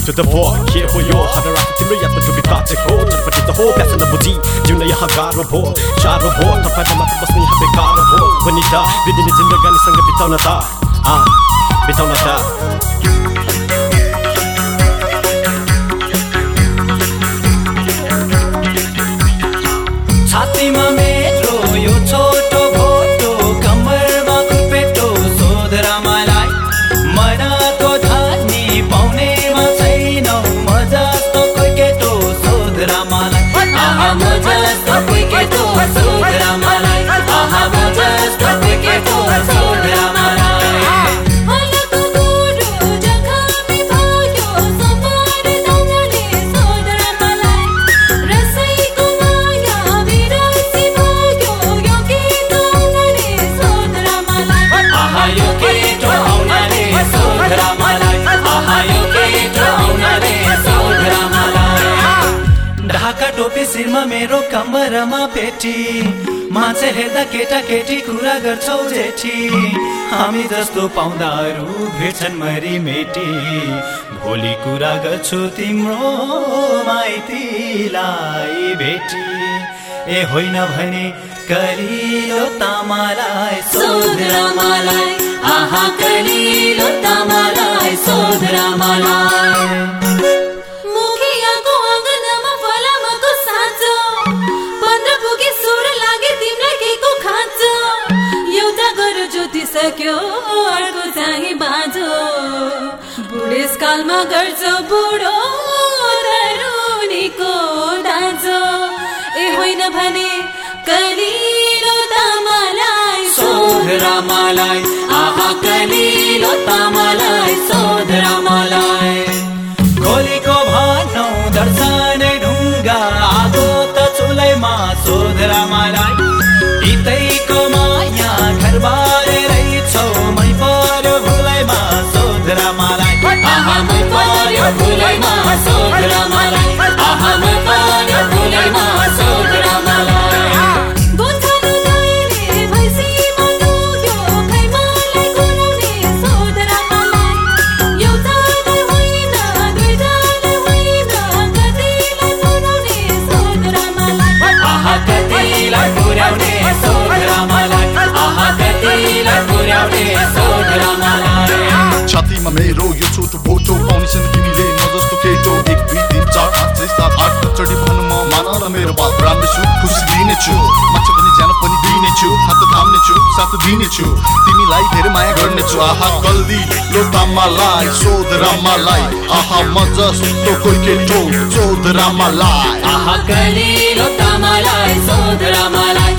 to the floor के हो यो हर रात तिम्रो यादमा डुबी काटेको चटपटी त हो प्यास नबुझी जिउन यहाँ गाह्रो भो साह्रो भो तपाईँले मात्र बस्ने यहाँ बेकार भो पनि त बिदिने जिन्दगानीसँग बिताउन त बिताउन त छातीमा मेरो यो छोटो भोटो कम्मरमा खुपेटो सोधरा मलाई मनको धानी पाउनेमा छैनौ म जस्तो कोही केटो सोधरा मलाई आहा म जस्तो कोही केटो सोधरा मलाई आहा म जस्तो कोही केटो सोधरा मलाई ढाका टोपी शिरमा मेरो कम्मरमा पेटी मान्छे हेर्दा केटा केटी कुरा गर्छौ जेठी हामी जस्तो पाउँदाहरू भेट्छन् मरी मेटी भोलि कुरा गर्छु तिम्रो माइतीलाई भेटी ए होइन भने कलिलो तामालाई सोधरा मलाई आहा कलिलो तामालाई सोधरा मलाई सक्यो अर्को चाहिँ बाँझो बुढेसकालमा गर्छ बुढो तरुनीको दाँजो ए होइन भने कलिलो तामालाई सोधरा मलाई आहा कलिलो तामालाई सोधरा मलाई गोलीको भनौ दर्शनै ढुङ्गा आगो त चुलैमा सोधरा मलाई इतैको माया घरबारे रहेछौ मै पर्यो भुलैमा सोधरा मलाई आहा मै पर्यो भुलैमा सोधरा मलाई आहा मै पर्यो भुलैमा सोधरा मलाई छातीमा मेरो यो छोटो भोटो पाउनेछन् तिमीले म जस्तो केटो 1 2 3 4 5 6 7 8 चढी भन्नु म मान न मेरो बात राम्रो छु खुसी दिनेछु मान्छे पनि ज्यान पनि दिनेछु हात थाम्नेछु साथ दिनेछु तिमीलाई धेरै माया गर्नेछु आहा कलिलो तामालाई सोधरा मलाई आहा म जस्तो कोही केटो सोधरा मलाई आहा कलिलो तामालाई सोधरा मलाई